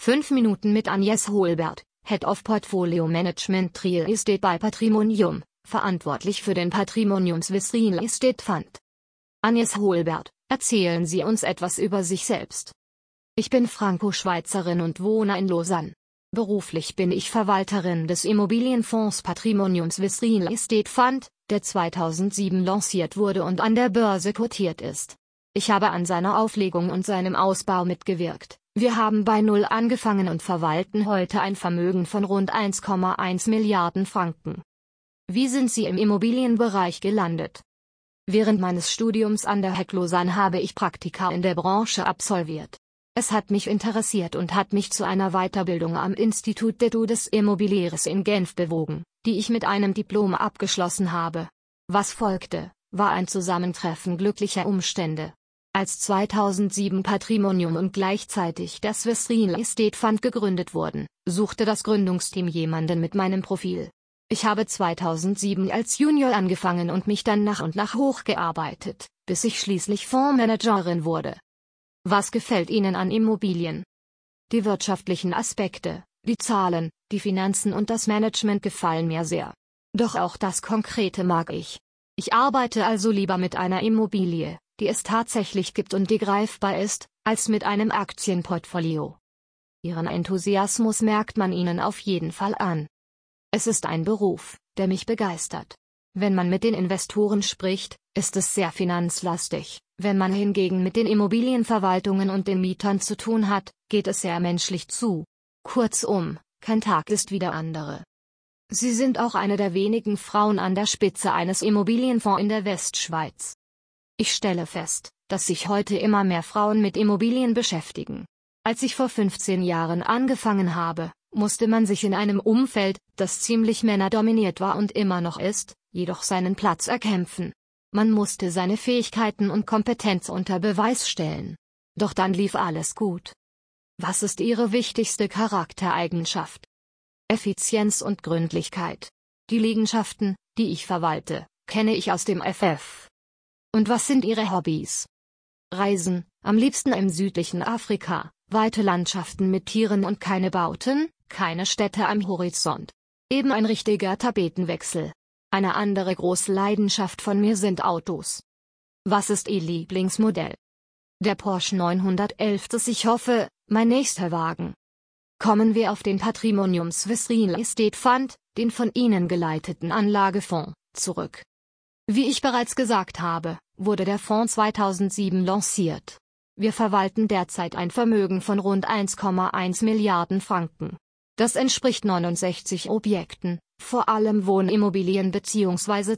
5 Minuten mit Agnes Holbert, Head of Portfolio Management Real Estate bei Patrimonium, verantwortlich für den Patrimonium Swiss Real Estate Fund. Agnes Holbert, erzählen Sie uns etwas über sich selbst. Ich bin Franco-Schweizerin und wohne in Lausanne. Beruflich bin ich Verwalterin des Immobilienfonds Patrimonium Swiss Real Estate Fund, der 2007 lanciert wurde und an der Börse kotiert ist. Ich habe an seiner Auflegung und seinem Ausbau mitgewirkt. Wir haben bei Null angefangen und verwalten heute ein Vermögen von rund 1,1 Milliarden Franken. Wie sind Sie im Immobilienbereich gelandet? Während meines Studiums an der HEC Lausanne habe ich Praktika in der Branche absolviert. Es hat mich interessiert und hat mich zu einer Weiterbildung am Institut d'études immobilières in Genf bewogen, die ich mit einem Diplom abgeschlossen habe. Was folgte, war ein Zusammentreffen glücklicher Umstände. Als 2007 Patrimonium und gleichzeitig der Swiss Real Estate Fund gegründet wurden, suchte das Gründungsteam jemanden mit meinem Profil. Ich habe 2007 als Junior angefangen und mich dann nach und nach hochgearbeitet, bis ich schließlich Fondsmanagerin wurde. Was gefällt Ihnen an Immobilien? Die wirtschaftlichen Aspekte, die Zahlen, die Finanzen und das Management gefallen mir sehr. Doch auch das Konkrete mag ich. Ich arbeite also lieber mit einer Immobilie, die es tatsächlich gibt und die greifbar ist, als mit einem Aktienportfolio. Ihren Enthusiasmus merkt man Ihnen auf jeden Fall an. Es ist ein Beruf, der mich begeistert. Wenn man mit den Investoren spricht, ist es sehr finanzlastig. Wenn man hingegen mit den Immobilienverwaltungen und den Mietern zu tun hat, geht es sehr menschlich zu. Kurzum, kein Tag ist wie der andere. Sie sind auch eine der wenigen Frauen an der Spitze eines Immobilienfonds in der Westschweiz. Ich stelle fest, dass sich heute immer mehr Frauen mit Immobilien beschäftigen. Als ich vor 15 Jahren angefangen habe, musste man sich in einem Umfeld, das ziemlich männerdominiert war und immer noch ist, jedoch seinen Platz erkämpfen. Man musste seine Fähigkeiten und Kompetenz unter Beweis stellen. Doch dann lief alles gut. Was ist Ihre wichtigste Charaktereigenschaft? Effizienz und Gründlichkeit. Die Liegenschaften, die ich verwalte, kenne ich aus dem FF. Und was sind Ihre Hobbys? Reisen, am liebsten im südlichen Afrika, weite Landschaften mit Tieren und keine Bauten, keine Städte am Horizont. Eben ein richtiger Tapetenwechsel. Eine andere große Leidenschaft von mir sind Autos. Was ist Ihr Lieblingsmodell? Der Porsche 911. Ich hoffe, mein nächster Wagen. Kommen wir auf den Patrimonium Swiss Real Estate Fund, den von Ihnen geleiteten Anlagefonds, zurück. Wie ich bereits gesagt habe, wurde der Fonds 2007 lanciert. Wir verwalten derzeit ein Vermögen von rund 1,1 Milliarden Franken. Das entspricht 69 Objekten, vor allem Wohnimmobilien bzw.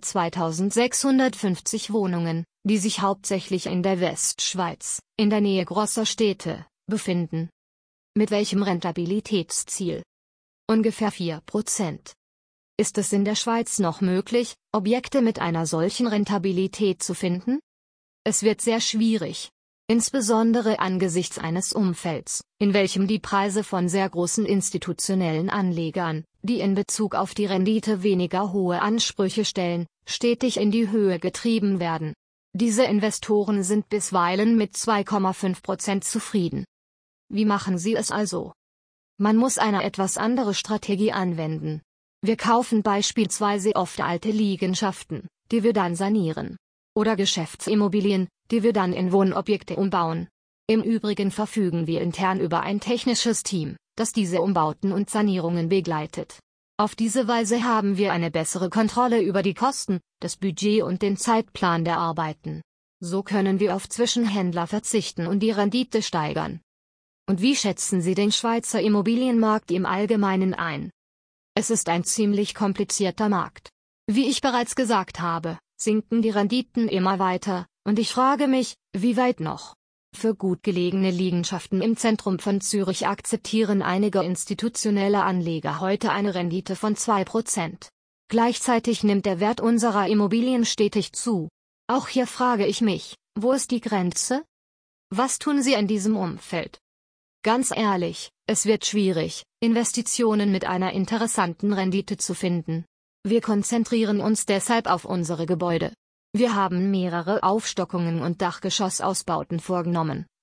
2650 Wohnungen, die sich hauptsächlich in der Westschweiz, in der Nähe großer Städte, befinden. Mit welchem Rentabilitätsziel? Ungefähr 4%. Ist es in der Schweiz noch möglich, Objekte mit einer solchen Rentabilität zu finden? Es wird sehr schwierig. Insbesondere angesichts eines Umfelds, in welchem die Preise von sehr großen institutionellen Anlegern, die in Bezug auf die Rendite weniger hohe Ansprüche stellen, stetig in die Höhe getrieben werden. Diese Investoren sind bisweilen mit 2,5% zufrieden. Wie machen Sie es also? Man muss eine etwas andere Strategie anwenden. Wir kaufen beispielsweise oft alte Liegenschaften, die wir dann sanieren. Oder Geschäftsimmobilien, die wir dann in Wohnobjekte umbauen. Im Übrigen verfügen wir intern über ein technisches Team, das diese Umbauten und Sanierungen begleitet. Auf diese Weise haben wir eine bessere Kontrolle über die Kosten, das Budget und den Zeitplan der Arbeiten. So können wir auf Zwischenhändler verzichten und die Rendite steigern. Und wie schätzen Sie den Schweizer Immobilienmarkt im Allgemeinen ein? Es ist ein ziemlich komplizierter Markt. Wie ich bereits gesagt habe, sinken die Renditen immer weiter, und ich frage mich, wie weit noch? Für gut gelegene Liegenschaften im Zentrum von Zürich akzeptieren einige institutionelle Anleger heute eine Rendite von 2%. Gleichzeitig nimmt der Wert unserer Immobilien stetig zu. Auch hier frage ich mich, wo ist die Grenze? Was tun Sie in diesem Umfeld? Ganz ehrlich, es wird schwierig, Investitionen mit einer interessanten Rendite zu finden. Wir konzentrieren uns deshalb auf unsere Gebäude. Wir haben mehrere Aufstockungen und Dachgeschossausbauten vorgenommen,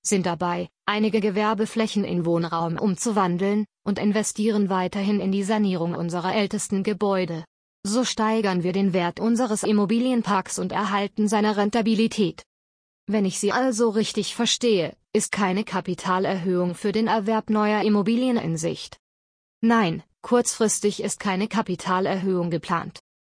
sind dabei, einige Gewerbeflächen in Wohnraum umzuwandeln, und investieren weiterhin in die Sanierung unserer ältesten Gebäude. So steigern wir den Wert unseres Immobilienparks und erhalten seine Rentabilität. Wenn ich Sie also richtig verstehe, ist keine Kapitalerhöhung für den Erwerb neuer Immobilien in Sicht. Nein, kurzfristig ist keine Kapitalerhöhung geplant.